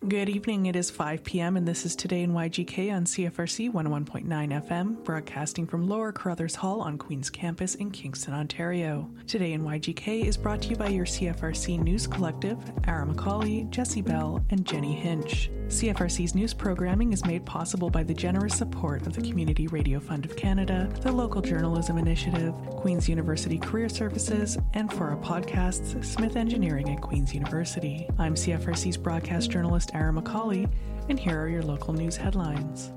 Good evening. It is 5 p.m. and this is Today in YGK on CFRC 101.9 FM, broadcasting from Lower Carruthers Hall on Queen's Campus in Kingston, Ontario. Today in YGK is brought to you by your CFRC News Collective, Ara Macaulay, Jesse Bell, and Jenny Hinch. CFRC's news programming is made possible by the generous support of the Community Radio Fund of Canada, the Local Journalism Initiative, Queen's University Career Services, and for our podcasts, Smith Engineering at Queen's University. I'm CFRC's broadcast journalist Ara Macaulay, and here are your local news headlines.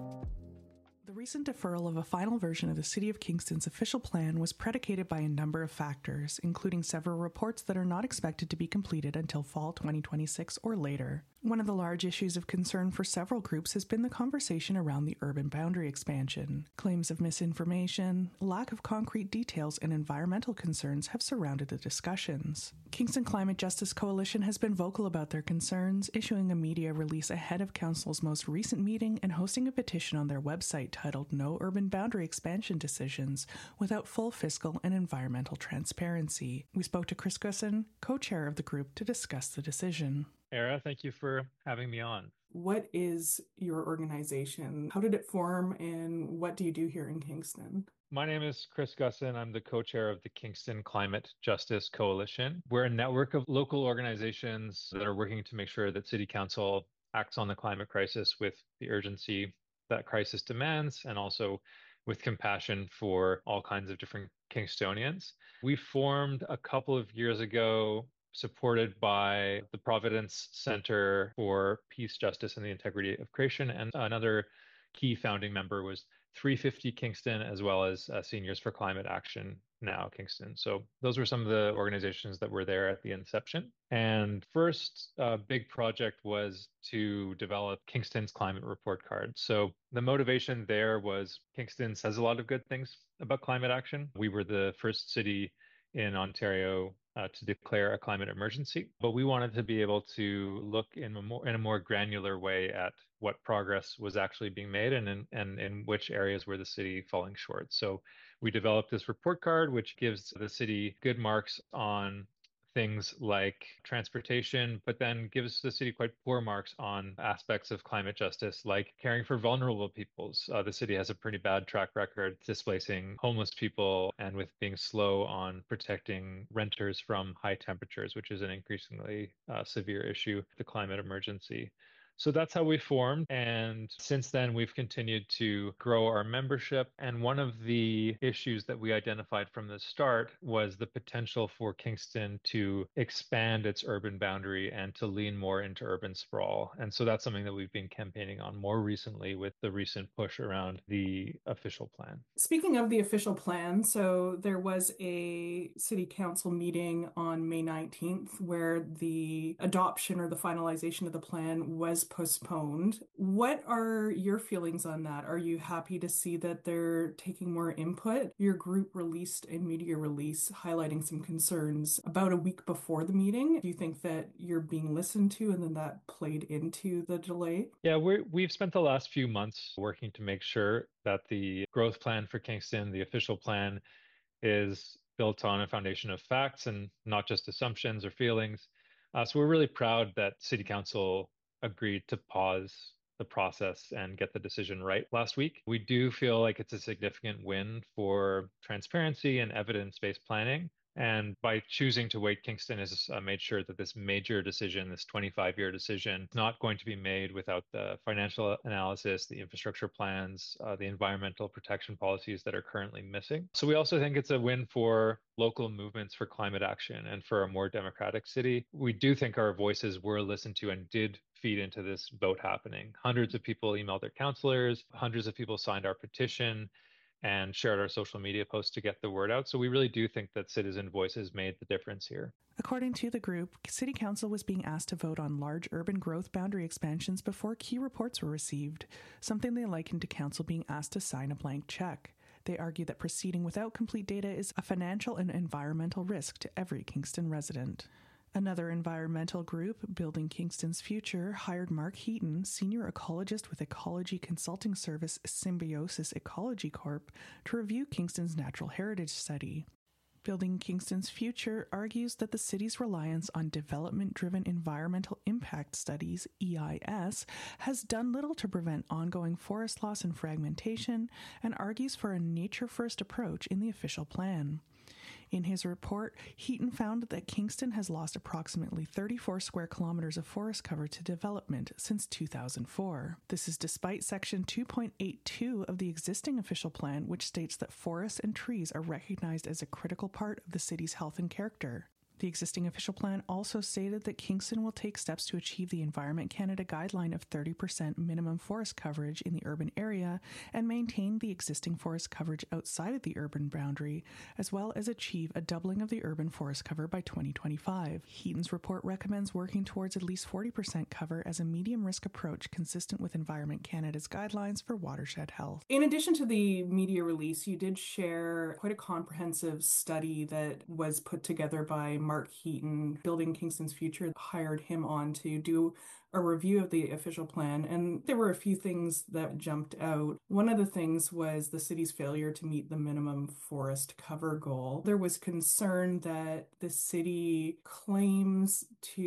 The recent deferral of a final version of the City of Kingston's official plan was predicated by a number of factors, including several reports that are not expected to be completed until fall 2026 or later. One of the large issues of concern for several groups has been the conversation around the urban boundary expansion. Claims of misinformation, lack of concrete details, and environmental concerns have surrounded the discussions. Kingston Climate Justice Coalition has been vocal about their concerns, issuing a media release ahead of Council's most recent meeting and hosting a petition on their website titled No Urban Boundary Expansion Decisions Without Full Fiscal and Environmental Transparency. We spoke to Chris Gusson, co-chair of the group, to discuss the decision. Ara, thank you for having me on. What is your organization? How did it form, and what do you do here in Kingston? My name is Chris Gusson. I'm the co-chair of the Kingston Climate Justice Coalition. We're a network of local organizations that are working to make sure that City Council acts on the climate crisis with the urgency that crisis demands, and also with compassion for all kinds of different Kingstonians. We formed a couple of years ago, supported by the Providence Center for Peace, Justice, and the Integrity of Creation. And another key founding member was 350 Kingston, as well as Seniors for Climate Action Now Kingston. So those were some of the organizations that were there at the inception. And first big project was to develop Kingston's climate report card. So the motivation there was Kingston says a lot of good things about climate action. We were the first city in Ontario to declare a climate emergency, but we wanted to be able to look in a more granular way at what progress was actually being made and in which areas were the city falling short. So we developed this report card, which gives the city good marks on things like transportation, but then gives the city quite poor marks on aspects of climate justice, like caring for vulnerable peoples. The city has a pretty bad track record displacing homeless people and with being slow on protecting renters from high temperatures, which is an increasingly severe issue, the climate emergency. So that's how we formed. And since then, we've continued to grow our membership. And one of the issues that we identified from the start was the potential for Kingston to expand its urban boundary and to lean more into urban sprawl. And so that's something that we've been campaigning on more recently with the recent push around the official plan. Speaking of the official plan, so there was a city council meeting on May 19th where the adoption or the finalization of the plan was postponed. What are your feelings on that? Are you happy to see that they're taking more input? Your group released a media release highlighting some concerns about a week before the meeting. Do you think that you're being listened to and then that played into the delay? Yeah, we've spent the last few months working to make sure that the growth plan for Kingston, the official plan, is built on a foundation of facts and not just assumptions or feelings. So we're really proud that City Council agreed to pause the process and get the decision right last week. We do feel like it's a significant win for transparency and evidence-based planning. And by choosing to wait, Kingston has made sure that this major decision, this 25-year decision, is not going to be made without the financial analysis, the infrastructure plans, the environmental protection policies that are currently missing. So we also think it's a win for local movements for climate action and for a more democratic city. We do think our voices were listened to and did feed into this vote happening. Hundreds of people emailed their councillors, hundreds of people signed our petition and shared our social media posts to get the word out. So we really do think that citizen voices made the difference here. According to the group, City Council was being asked to vote on large urban growth boundary expansions before key reports were received, something they likened to Council being asked to sign a blank check. They argue that proceeding without complete data is a financial and environmental risk to every Kingston resident. Another environmental group, Building Kingston's Future, hired Mark Heaton, senior ecologist with ecology consulting service Symbiosis Ecology Corp., to review Kingston's natural heritage study. Building Kingston's Future argues that the city's reliance on development-driven environmental impact studies, EIS, has done little to prevent ongoing forest loss and fragmentation, and argues for a nature-first approach in the official plan. In his report, Heaton found that Kingston has lost approximately 34 square kilometers of forest cover to development since 2004. This is despite Section 2.82 of the existing official plan, which states that forests and trees are recognized as a critical part of the city's health and character. The existing official plan also stated that Kingston will take steps to achieve the Environment Canada guideline of 30% minimum forest coverage in the urban area and maintain the existing forest coverage outside of the urban boundary, as well as achieve a doubling of the urban forest cover by 2025. Heaton's report recommends working towards at least 40% cover as a medium-risk approach consistent with Environment Canada's guidelines for watershed health. In addition to the media release, you did share quite a comprehensive study that was put together by Mark Heaton. Building Kingston's Future hired him on to do a review of the official plan, and there were a few things that jumped out. One of the things was the city's failure to meet the minimum forest cover goal. There was concern that the city claims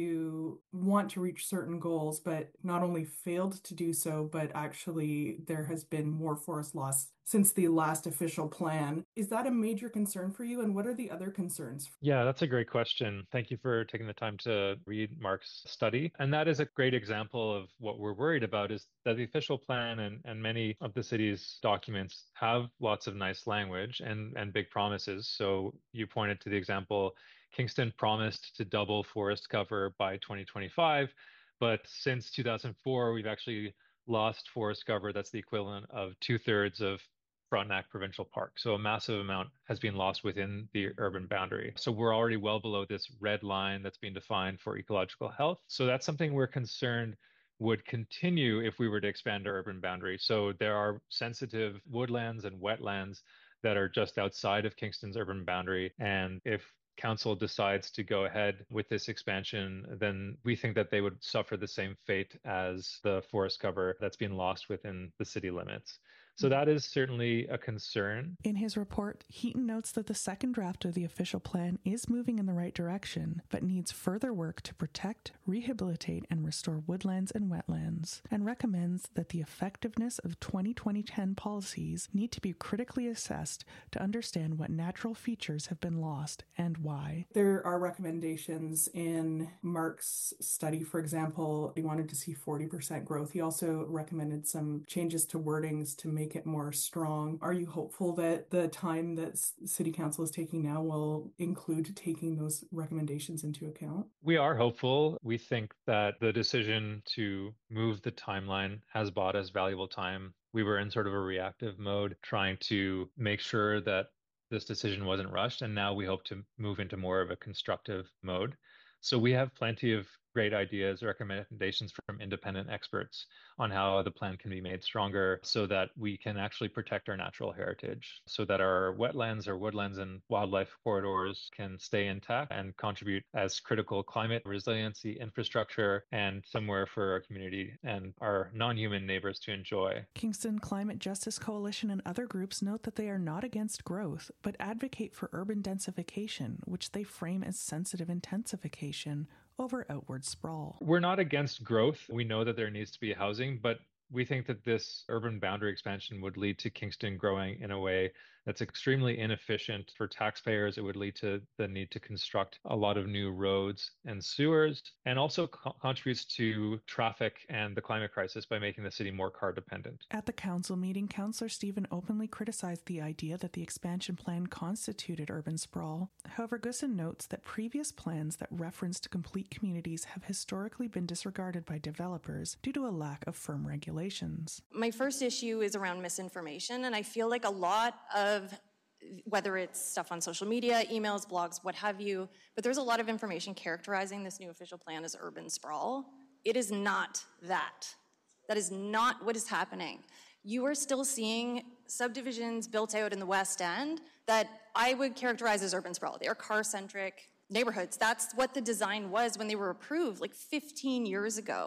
to want to reach certain goals, but not only failed to do so, but actually there has been more forest loss since the last official plan. Is that a major concern for you, and what are the other concerns? Yeah, that's a great question. Thank you for taking the time to read Mark's study. And that is a great example of what we're worried about, is that the official plan and many of the city's documents have lots of nice language and big promises. So you pointed to the example, Kingston promised to double forest cover by 2025, but since 2004, we've actually lost forest cover that's the equivalent of 2/3 of Frontenac Provincial Park. So a massive amount has been lost within the urban boundary. So we're already well below this red line that's been defined for ecological health. So that's something we're concerned would continue if we were to expand our urban boundary. So there are sensitive woodlands and wetlands that are just outside of Kingston's urban boundary. And if council decides to go ahead with this expansion, then we think that they would suffer the same fate as the forest cover that's been lost within the city limits. So that is certainly a concern. In his report, Heaton notes that the second draft of the official plan is moving in the right direction, but needs further work to protect, rehabilitate, and restore woodlands and wetlands, and recommends that the effectiveness of 2010 policies need to be critically assessed to understand what natural features have been lost and why. There are recommendations in Mark's study. For example, he wanted to see 40% growth. He also recommended some changes to wordings to make it more strong. Are you hopeful that the time that City Council is taking now will include taking those recommendations into account? We are hopeful. We think that the decision to move the timeline has bought us valuable time. We were in sort of a reactive mode, trying to make sure that this decision wasn't rushed, and now we hope to move into more of a constructive mode. So we have plenty of great ideas, recommendations from independent experts on how the plan can be made stronger so that we can actually protect our natural heritage, so that our wetlands, our woodlands, and wildlife corridors can stay intact and contribute as critical climate resiliency infrastructure and somewhere for our community and our non-human neighbors to enjoy. Kingston Climate Justice Coalition and other groups note that they are not against growth, but advocate for urban densification, which they frame as sensitive intensification over outward sprawl. We're not against growth. We know that there needs to be housing, but we think that this urban boundary expansion would lead to Kingston growing in a way that's extremely inefficient for taxpayers. It would lead to the need to construct a lot of new roads and sewers, and also contributes to traffic and the climate crisis by making the city more car dependent. At the council meeting, Councillor Stephen openly criticized the idea that the expansion plan constituted urban sprawl. However, Gusson notes that previous plans that referenced complete communities have historically been disregarded by developers due to a lack of firm regulations. My first issue is around misinformation, and I feel like a lot of, whether it's stuff on social media, emails, blogs, what have you, but there's a lot of information characterizing this new official plan as urban sprawl. It is not that. That is not what is happening. You are still seeing subdivisions built out in the West End that I would characterize as urban sprawl. They are car-centric neighborhoods. That's what the design was when they were approved like 15 years ago.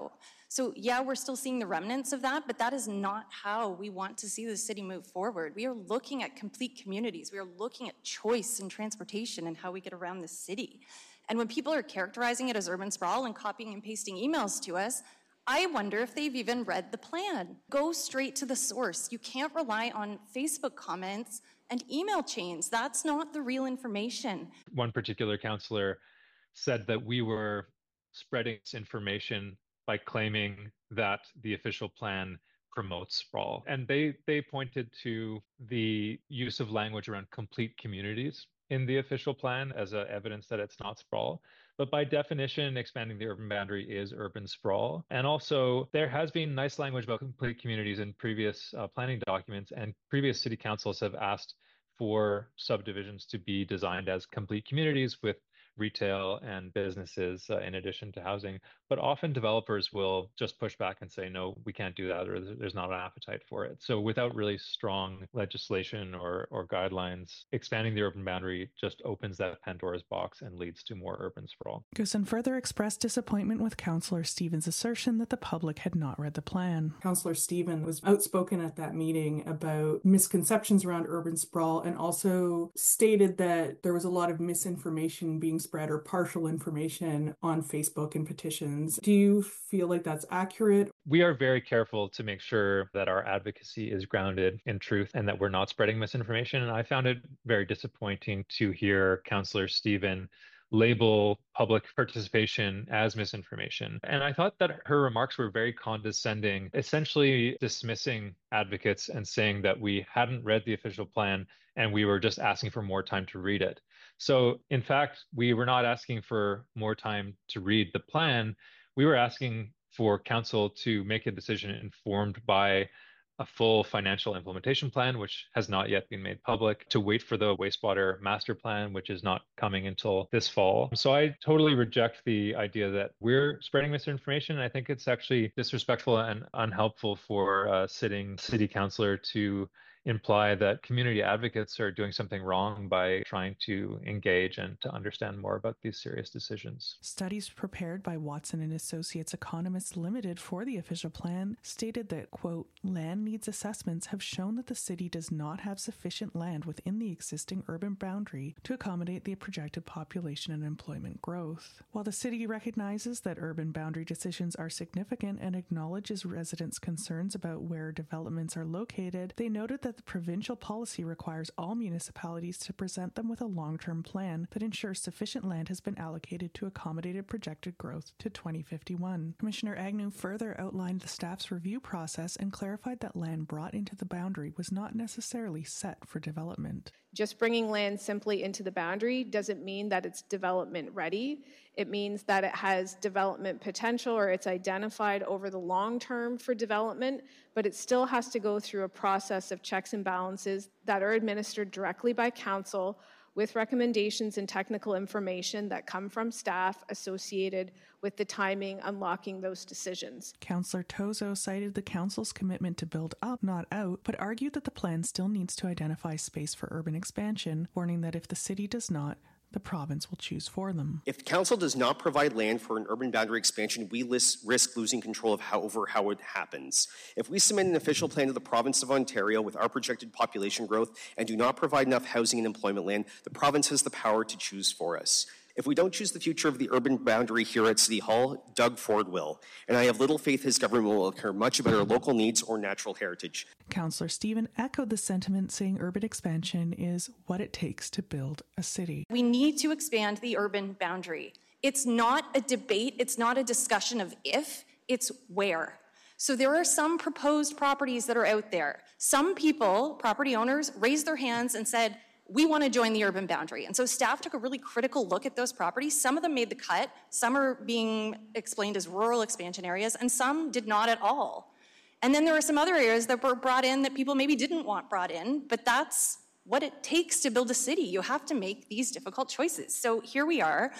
So yeah, we're still seeing the remnants of that, but that is not how we want to see the city move forward. We are looking at complete communities. We are looking at choice in transportation and how we get around the city. And when people are characterizing it as urban sprawl and copying and pasting emails to us, I wonder if they've even read the plan. Go straight to the source. You can't rely on Facebook comments and email chains. That's not the real information. One particular councillor said that we were spreading information by claiming that the official plan promotes sprawl. And they pointed to the use of language around complete communities in the official plan as evidence that it's not sprawl. But by definition, expanding the urban boundary is urban sprawl. And also, there has been nice language about complete communities in previous planning documents, and previous city councils have asked for subdivisions to be designed as complete communities with retail and businesses in addition to housing. But often developers will just push back and say, no, we can't do that, or there's not an appetite for it. So without really strong legislation or guidelines, expanding the urban boundary just opens that Pandora's box and leads to more urban sprawl. Goosen further expressed disappointment with Councillor Stevens' assertion that the public had not read the plan. Councillor Stevens was outspoken at that meeting about misconceptions around urban sprawl, and also stated that there was a lot of misinformation being spread or partial information on Facebook and petitions. Do you feel like that's accurate? We are very careful to make sure that our advocacy is grounded in truth and that we're not spreading misinformation. And I found it very disappointing to hear Councillor Stevens label public participation as misinformation. And I thought that her remarks were very condescending, essentially dismissing advocates and saying that we hadn't read the official plan and we were just asking for more time to read it. So in fact, we were not asking for more time to read the plan. We were asking for council to make a decision informed by a full financial implementation plan, which has not yet been made public, to wait for the wastewater master plan, which is not coming until this fall. So I totally reject the idea that we're spreading misinformation. I think it's actually disrespectful and unhelpful for a sitting city councillor to imply that community advocates are doing something wrong by trying to engage and to understand more about these serious decisions. Studies prepared by Watson and Associates Economists Limited for the official plan stated that, quote, land needs assessments have shown that the city does not have sufficient land within the existing urban boundary to accommodate the projected population and employment growth. While the city recognizes that urban boundary decisions are significant and acknowledges residents' concerns about where developments are located, they noted that the provincial policy requires all municipalities to present them with a long-term plan that ensures sufficient land has been allocated to accommodate a projected growth to 2051. Commissioner Agnew further outlined the staff's review process and clarified that land brought into the boundary was not necessarily set for development. Just bringing land simply into the boundary doesn't mean that it's development ready. It means that it has development potential, or it's identified over the long term for development, but it still has to go through a process of checks and balances that are administered directly by council with recommendations and technical information that come from staff associated with the timing unlocking those decisions. Councillor Tozo cited the council's commitment to build up, not out, but argued that the plan still needs to identify space for urban expansion, warning that if the city does not, the province will choose for them. If council does not provide land for an urban boundary expansion, we risk losing control of how it happens. If we submit an official plan to the province of Ontario with our projected population growth and do not provide enough housing and employment land, the province has the power to choose for us. If we don't choose the future of the urban boundary here at City Hall, Doug Ford will. And I have little faith his government will care much about our local needs or natural heritage. Councillor Stevens echoed the sentiment, saying urban expansion is what it takes to build a city. We need to expand the urban boundary. It's not a debate, it's not a discussion of if, it's where. So there are some proposed properties that are out there. Some people, property owners, raised their hands and said, we want to join the urban boundary. And so staff took a really critical look at those properties. Some of them made the cut, some are being explained as rural expansion areas, and some did not at all. And then there were some other areas that were brought in that people maybe didn't want brought in, but that's what it takes to build a city. You have to make these difficult choices. So here we are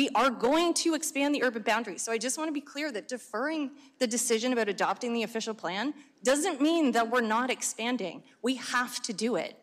going to expand the urban boundary. So I just want to be clear that deferring the decision about adopting the official plan doesn't mean that we're not expanding. We have to do it.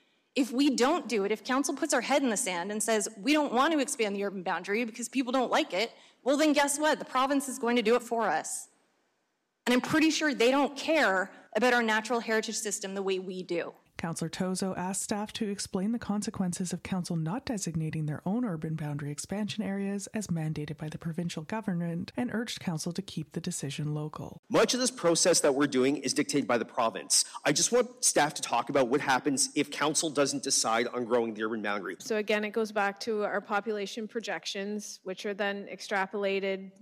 If we don't do it, if council puts our head in the sand and says, we don't want to expand the urban boundary because people don't like it, well then guess what? The province is going to do it for us. And I'm pretty sure they don't care about our natural heritage system the way we do. Councillor Tozo asked staff to explain the consequences of council not designating their own urban boundary expansion areas as mandated by the provincial government and urged council to keep the decision local. Much of this process that we're doing is dictated by the province. I just want staff to talk about what happens if council doesn't decide on growing the urban boundary. So again, it goes back to our population projections, which are then extrapolated,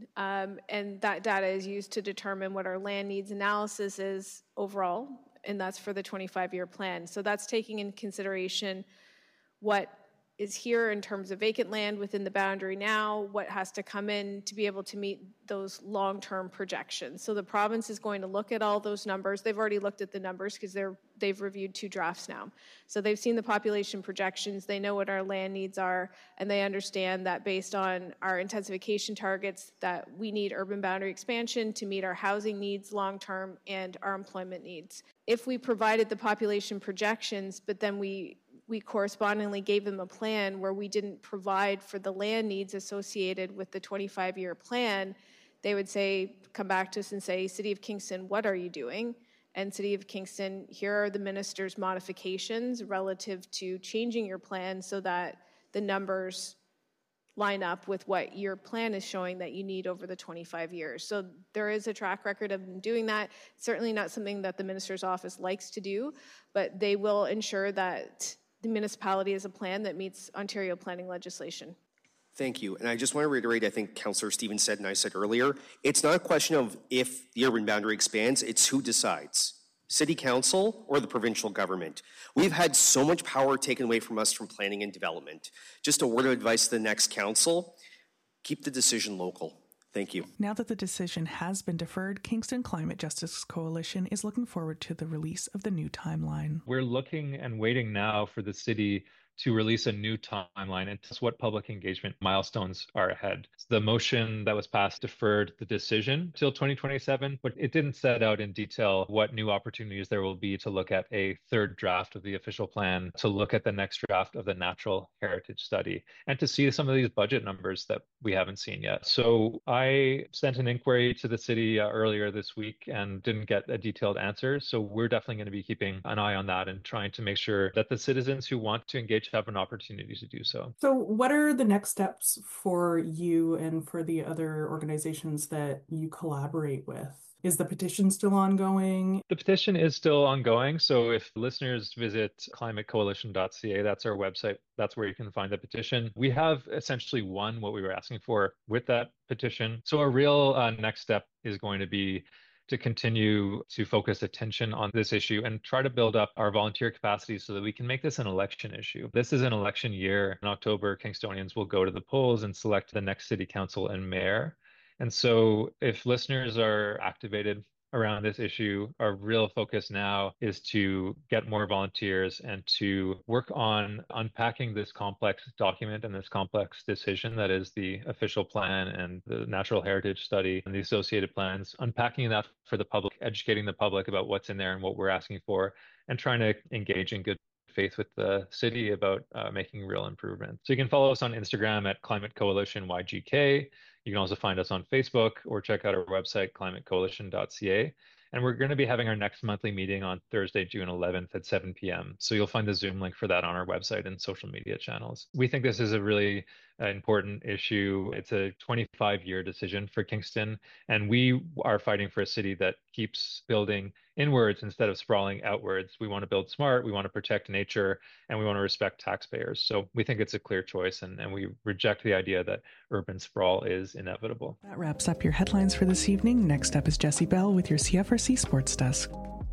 and that data is used to determine what our land needs analysis is overall. And that's for the 25-year plan. So that's taking into consideration what is here in terms of vacant land within the boundary now, what has to come in to be able to meet those long-term projections. So the province is going to look at all those numbers. They've already looked at the numbers because they've reviewed 2 drafts now. So they've seen the population projections, they know what our land needs are, and they understand that based on our intensification targets that we need urban boundary expansion to meet our housing needs long-term and our employment needs. If we provided the population projections, but then we correspondingly gave them a plan where we didn't provide for the land needs associated with the 25-year plan, they would come back to us and say, City of Kingston, what are you doing? And City of Kingston, here are the minister's modifications relative to changing your plan so that the numbers line up with what your plan is showing that you need over the 25 years. So there is a track record of doing that. It's certainly not something that the minister's office likes to do, but they will ensure that the municipality has a plan that meets Ontario planning legislation. Thank you. And I just want to reiterate, I think Councillor Stevens said and I said earlier, it's not a question of if the urban boundary expands, it's who decides. City Council or the provincial government. We've had so much power taken away from us from planning and development. Just a word of advice to the next council, keep the decision local. Thank you. Now that the decision has been deferred, Kingston Climate Justice Coalition is looking forward to the release of the new timeline. We're looking and waiting now for the city to release a new timeline and test what public engagement milestones are ahead. The motion that was passed deferred the decision till 2027, but it didn't set out in detail what new opportunities there will be to look at a third draft of the official plan, to look at the next draft of the natural heritage study, and to see some of these budget numbers that we haven't seen yet. So I sent an inquiry to the city earlier this week and didn't get a detailed answer. So we're definitely going to be keeping an eye on that and trying to make sure that the citizens who want to engage have an opportunity to do so. So what are the next steps for you and for the other organizations that you collaborate with? Is the petition still ongoing? The petition is still ongoing. So if listeners visit climatecoalition.ca, that's our website. That's where you can find the petition. We have essentially won what we were asking for with that petition. So a real next step is going to be to continue to focus attention on this issue and try to build up our volunteer capacity so that we can make this an election issue. This is an election year. In October, Kingstonians will go to the polls and select the next city council and mayor. And so if listeners are activated around this issue, our real focus now is to get more volunteers and to work on unpacking this complex document and this complex decision that is the official plan and the natural heritage study and the associated plans, unpacking that for the public, educating the public about what's in there and what we're asking for, and trying to engage in good faith with the city about making real improvements. So you can follow us on Instagram at Climate Coalition YGK. You can also find us on Facebook or check out our website, climatecoalition.ca. And we're going to be having our next monthly meeting on Thursday, June 11th at 7 p.m. So you'll find the Zoom link for that on our website and social media channels. We think this is a really important issue. It's a 25-year decision for Kingston, and we are fighting for a city that keeps building inwards instead of sprawling outwards. We want to build smart, we want to protect nature, and we want to respect taxpayers. So we think it's a clear choice, and we reject the idea that urban sprawl is inevitable. That wraps up your headlines for this evening. Next up is Jesse Bell with your CFRC Sports Desk.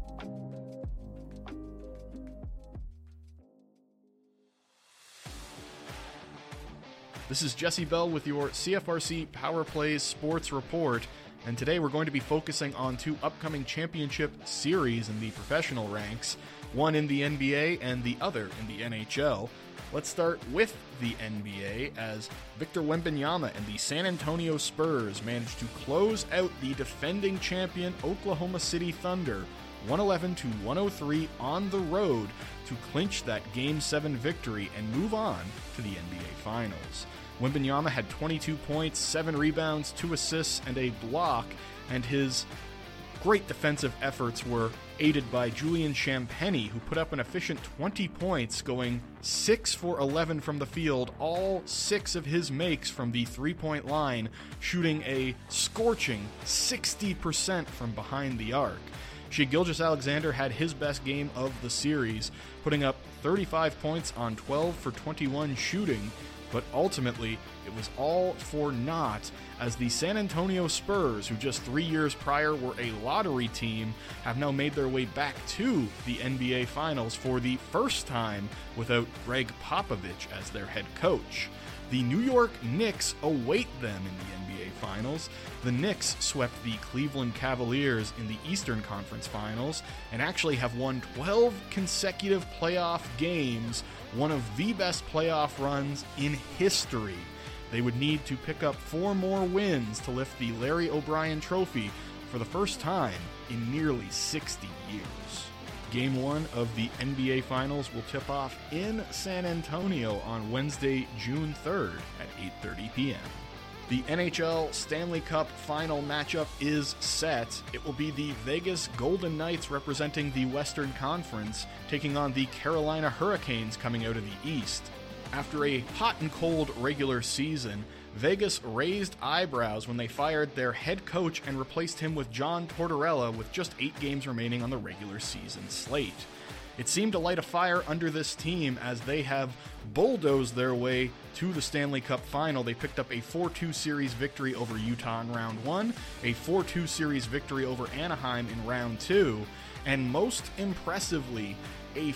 This is Jesse Bell with your CFRC Power Plays Sports Report, and today we're going to be focusing on 2 upcoming championship series in the professional ranks, one in the NBA and the other in the NHL. Let's start with the NBA, as Victor Wembanyama and the San Antonio Spurs managed to close out the defending champion Oklahoma City Thunder 111-103 on the road to clinch that Game 7 victory and move on to the NBA Finals. Wembanyama had 22 points, 7 rebounds, 2 assists, and a block, and his great defensive efforts were aided by Julian Champagny, who put up an efficient 20 points, going 6 for 11 from the field, all 6 of his makes from the three-point line, shooting a scorching 60% from behind the arc. Shai Gilgeous-Alexander had his best game of the series, putting up 35 points on 12 for 21 shooting, but ultimately it was all for naught as the San Antonio Spurs, who just 3 years prior were a lottery team, have now made their way back to the NBA Finals for the first time without Greg Popovich as their head coach. The New York Knicks await them in the NBA Finals. The Knicks swept the Cleveland Cavaliers in the Eastern Conference Finals and actually have won 12 consecutive playoff games, one of the best playoff runs in history. They would need to pick up 4 more wins to lift the Larry O'Brien Trophy for the first time in nearly 60 years. Game 1 of the NBA Finals will tip off in San Antonio on Wednesday, June 3rd at 8:30 p.m. The NHL Stanley Cup final matchup is set. It will be the Vegas Golden Knights representing the Western Conference, taking on the Carolina Hurricanes coming out of the East. After a hot and cold regular season, Vegas raised eyebrows when they fired their head coach and replaced him with John Tortorella with just 8 games remaining on the regular season slate. It seemed to light a fire under this team as they have bulldozed their way to the Stanley Cup final. They picked up a 4-2 series victory over Utah in round 1, a 4-2 series victory over Anaheim in round 2, and most impressively, a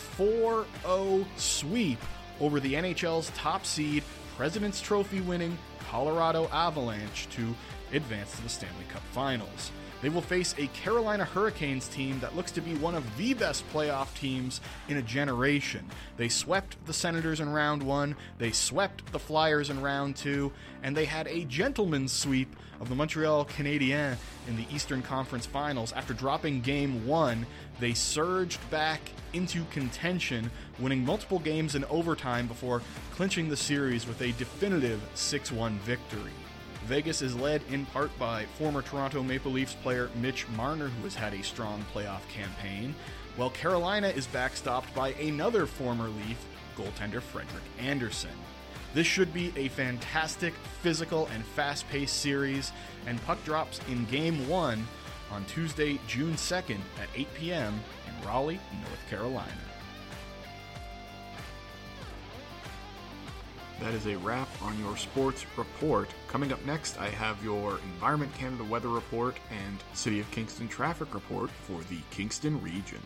4-0 sweep over the NHL's top seed, President's Trophy winning Colorado Avalanche to advance to the Stanley Cup Finals. They will face a Carolina Hurricanes team that looks to be one of the best playoff teams in a generation. They swept the Senators in round 1, they swept the Flyers in round 2, and they had a gentleman's sweep of the Montreal Canadiens in the Eastern Conference Finals. After dropping Game 1, they surged back into contention, winning multiple games in overtime before clinching the series with a definitive 6-1 victory. Vegas is led in part by former Toronto Maple Leafs player Mitch Marner, who has had a strong playoff campaign, while Carolina is backstopped by another former Leaf, goaltender Frederik Andersen. This should be a fantastic, physical, and fast-paced series, and puck drops in Game 1 on Tuesday, June 2nd at 8 p.m. in Raleigh, North Carolina. That is a wrap on your sports report. Coming up next, I have your Environment Canada weather report and City of Kingston traffic report for the Kingston region.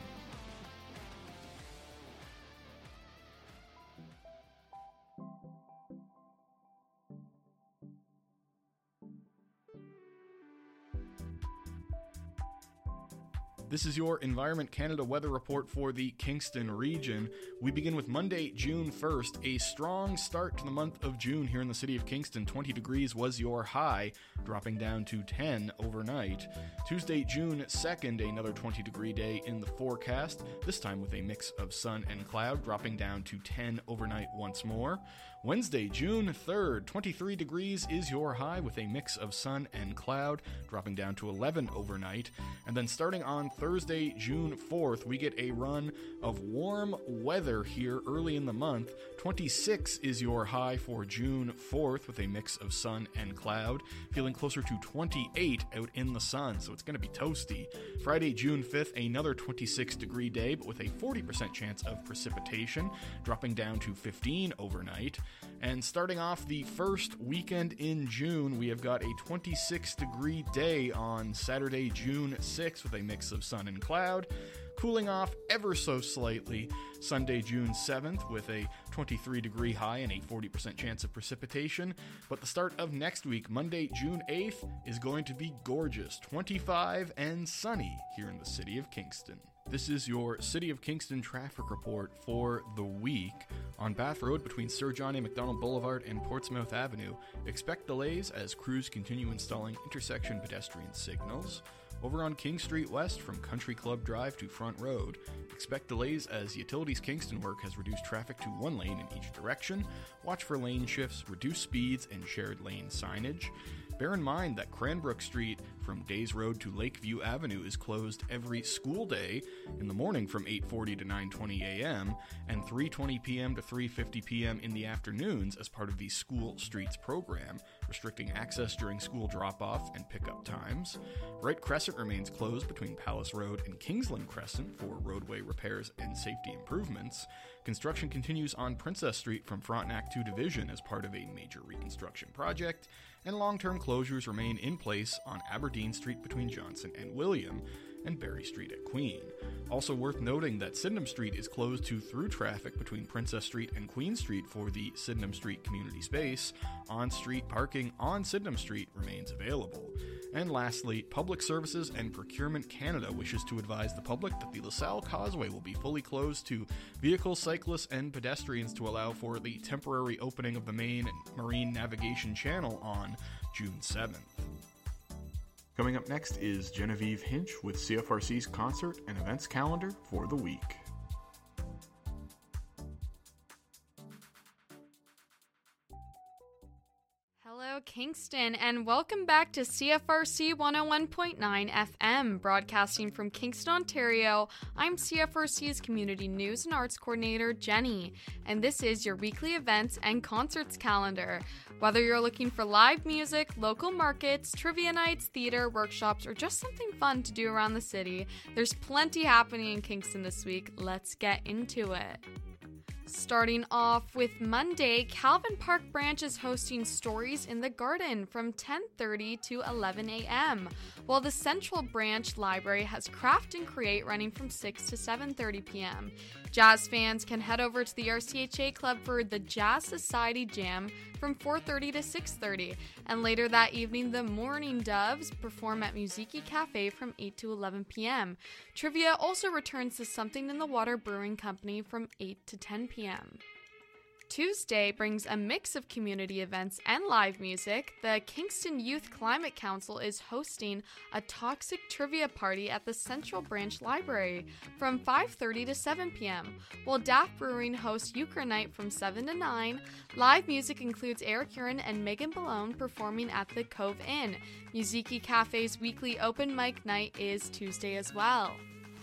This is your Environment Canada weather report for the Kingston region. We begin with Monday, June 1st, a strong start to the month of June here in the city of Kingston. 20 degrees was your high, dropping down to 10 overnight. Tuesday, June 2nd, another 20-degree day in the forecast, this time with a mix of sun and cloud, dropping down to 10 overnight once more. Wednesday, June 3rd, 23 degrees is your high with a mix of sun and cloud, dropping down to 11 overnight. And then starting on Thursday, June 4th, we get a run of warm weather here early in the month. 26 is your high for June 4th with a mix of sun and cloud, feeling closer to 28 out in the sun, so it's going to be toasty. Friday, June 5th, another 26-degree day, but with a 40% chance of precipitation, dropping down to 15 overnight. And starting off the first weekend in June, we have got a 26-degree day on Saturday, June 6th with a mix of sun and cloud, cooling off ever so slightly Sunday, June 7th with a 23-degree high and a 40% chance of precipitation. But the start of next week, Monday, June 8th, is going to be gorgeous, 25 and sunny here in the city of Kingston. This is your City of Kingston traffic report for the week. On Bath Road between Sir John A. Macdonald Boulevard and Portsmouth Avenue, expect delays as crews continue installing intersection pedestrian signals. Over on King Street West from Country Club Drive to Front Road, expect delays as Utilities Kingston work has reduced traffic to one lane in each direction. Watch for lane shifts, reduced speeds, and shared lane signage. Bear in mind that Cranbrook Street from Days Road to Lakeview Avenue is closed every school day in the morning from 8:40 to 9:20 a.m. and 3:20 p.m. to 3:50 p.m. in the afternoons as part of the School Streets program, restricting access during school drop-off and pickup times. Wright Crescent remains closed between Palace Road and Kingsland Crescent for roadway repairs and safety improvements. Construction continues on Princess Street from Frontenac to Division as part of a major reconstruction project, and long-term closures remain in place on Aberdeen Street between Johnson and William, and Berry Street at Queen. Also worth noting that Sydenham Street is closed to through traffic between Princess Street and Queen Street for the Sydenham Street community space. On-street parking on Sydenham Street remains available. And lastly, Public Services and Procurement Canada wishes to advise the public that the LaSalle Causeway will be fully closed to vehicles, cyclists, and pedestrians to allow for the temporary opening of the main marine navigation channel on June 7th. Coming up next is Genevieve Hinch with CFRC's concert and events calendar for the week. Hello, Kingston, and welcome back to CFRC 101.9 FM, broadcasting from Kingston, Ontario. I'm CFRC's Community News and Arts Coordinator, Jenny, and this is your weekly events and concerts calendar. Whether you're looking for live music, local markets, trivia nights, theater, workshops, or just something fun to do around the city, there's plenty happening in Kingston this week. Let's get into it. Starting off with Monday, Calvin Park Branch is hosting Stories in the Garden from 10:30 to 11 a.m., while the Central Branch Library has Craft and Create running from 6 to 7:30 p.m. Jazz fans can head over to the RCHA Club for the Jazz Society Jam from 4:30 to 6:30, and later that evening, the Morning Doves perform at Musiki Cafe from 8 to 11 p.m. Trivia also returns to Something in the Water Brewing Company from 8 to 10 p.m. Tuesday brings a mix of community events and live music. The Kingston Youth Climate Council is hosting a toxic trivia party at the Central Branch Library from 5:30 to 7 p.m., while Daft Brewing hosts Euchre Night from 7 to 9. Live music includes Eric Urin and Megan Ballone performing at the Cove Inn. Musiki Cafe's weekly open mic night is Tuesday as well.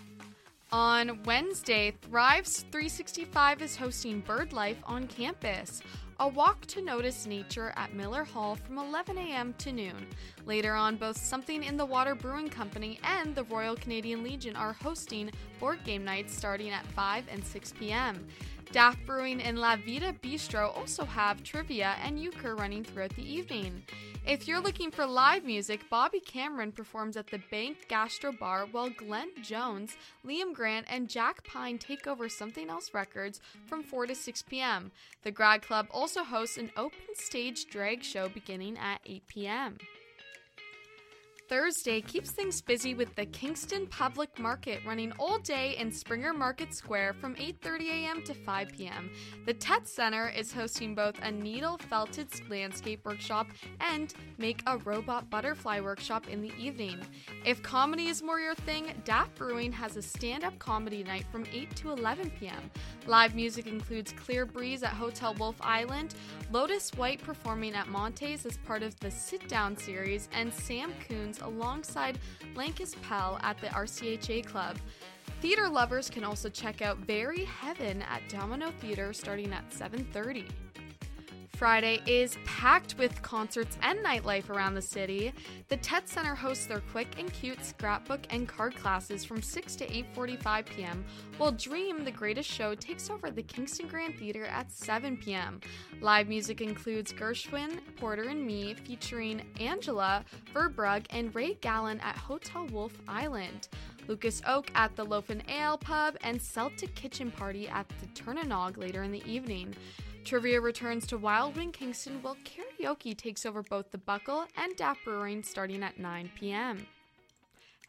On Wednesday, Thrives 365 is hosting Bird Life on campus, a walk to notice nature at Miller Hall from 11 a.m. to noon. Later on, both Something in the Water Brewing Company and the Royal Canadian Legion are hosting board game nights starting at 5 and 6 p.m. Daft Brewing and La Vida Bistro also have trivia and euchre running throughout the evening. If you're looking for live music, Bobby Cameron performs at the Bank Gastro Bar, while Glenn Jones, Liam Grant, and Jack Pine take over Something Else Records from 4 to 6 p.m. The Grad Club also hosts an open stage drag show beginning at 8 p.m. Thursday keeps things busy with the Kingston Public Market running all day in Springer Market Square from 8:30 a.m. to 5 p.m. The TET Center is hosting both a needle felted landscape workshop and make a robot butterfly workshop in the evening. If comedy is more your thing, Daft Brewing has a stand-up comedy night from 8 to 11 p.m. Live music includes Clear Breeze at Hotel Wolf Island, Lotus White performing at Montes as part of the Sit Down series, and Sam Coons alongside Lankus Pell at the RCHA Club. Theater lovers can also check out Very Heaven at Domino Theater starting at 7:30. Friday is packed with concerts and nightlife around the city. The TET Center hosts their quick and cute scrapbook and card classes from 6 to 8:45 p.m., while Dream, the Greatest Show, takes over the Kingston Grand Theater at 7 p.m. Live music includes Gershwin, Porter and Me, featuring Angela, Verbrugge, and Ray Gallen at Hotel Wolf Island, Lucas Oak at the Loaf and Ale Pub, and Celtic Kitchen Party at the Turnanog later in the evening. Trivia returns to Wild Wing Kingston, while karaoke takes over both the Buckle and Daft Brewing starting at 9 p.m.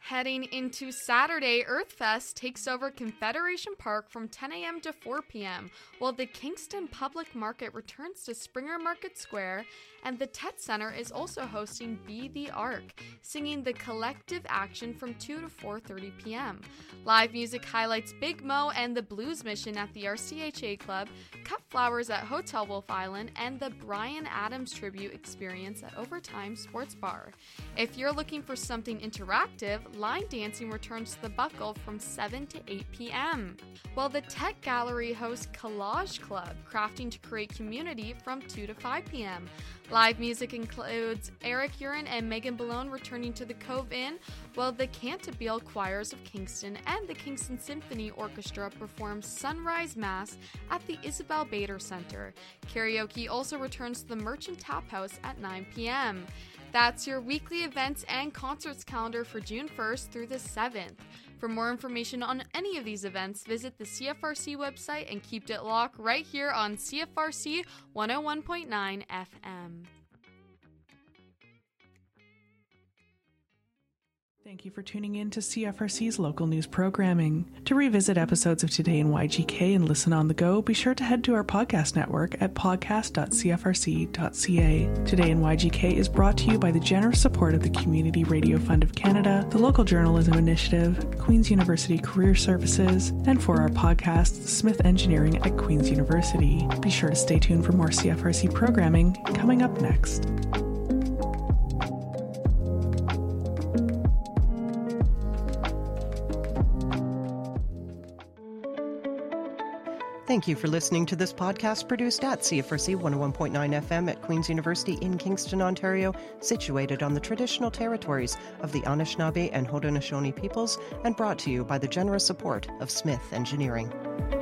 Heading into Saturday, EarthFest takes over Confederation Park from 10 a.m. to 4 p.m., while the Kingston Public Market returns to Springer Market Square, and the Tet Center is also hosting Be the Ark, singing the collective action from 2 to 4:30 p.m. Live music highlights Big Mo and the Blues Mission at the RCHA Club, Cut Flowers at Hotel Wolf Island, and the Bryan Adams Tribute Experience at Overtime Sports Bar. If you're looking for something interactive, line dancing returns to the Buckle from 7 to 8 p.m., while the Tech Gallery hosts Collage Club, crafting to create community from 2 to 5 p.m. Live music includes Eric Urin and Megan Ballone returning to the Cove Inn, while the Cantabile Choirs of Kingston and the Kingston Symphony Orchestra perform Sunrise Mass at the Isabel Bader Center. Karaoke also returns to the Merchant Tap House at 9 p.m. That's your weekly events and concerts calendar for June 1st through the 7th. For more information on any of these events, visit the CFRC website and keep it locked right here on CFRC 101.9 FM. Thank you for tuning in to CFRC's local news programming. To revisit episodes of Today in YGK and listen on the go, be sure to head to our podcast network at podcast.cfrc.ca. Today in YGK is brought to you by the generous support of the Community Radio Fund of Canada, the Local Journalism Initiative, Queen's University Career Services, and for our podcast, Smith Engineering at Queen's University. Be sure to stay tuned for more CFRC programming coming up next. Thank you for listening to this podcast produced at CFRC 101.9 FM at Queen's University in Kingston, Ontario, situated on the traditional territories of the Anishinaabe and Haudenosaunee peoples, and brought to you by the generous support of Smith Engineering.